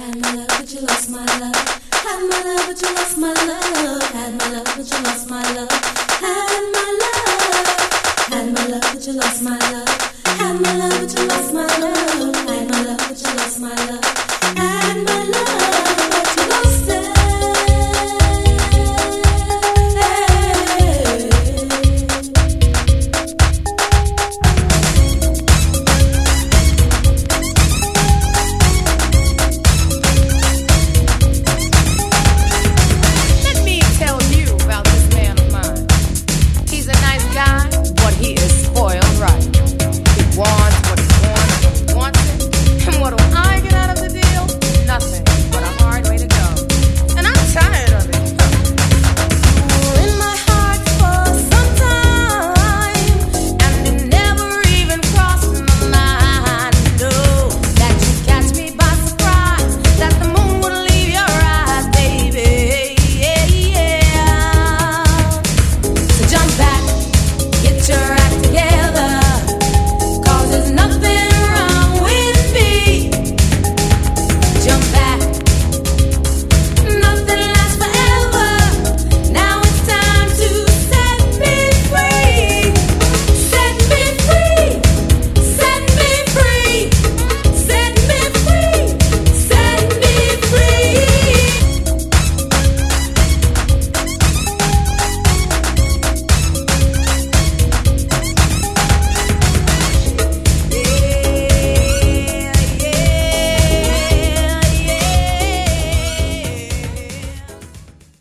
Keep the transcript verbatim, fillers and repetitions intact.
Had my love, but you lost my love. Had my love, but you lost my love. Had my love, but you lost my love. Had my love. Had my love, but you lost my love. Had my love, but you lost my love. Had my love, but you lost my love.